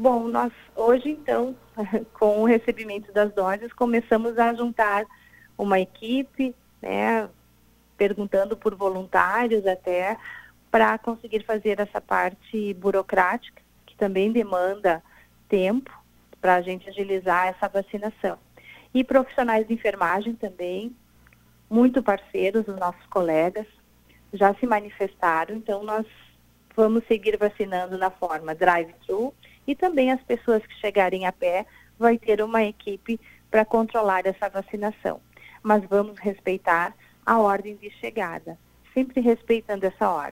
Bom, nós hoje, então, com o recebimento das doses, começamos a juntar uma equipe, né, perguntando por voluntários até, para conseguir fazer essa parte burocrática, que também demanda tempo, para a gente agilizar essa vacinação. E profissionais de enfermagem também, muito parceiros, os nossos colegas, já se manifestaram, então nós vamos seguir vacinando na forma drive-thru e também as pessoas que chegarem a pé vai ter uma equipe para controlar essa vacinação. Mas vamos respeitar a ordem de chegada, sempre respeitando essa ordem.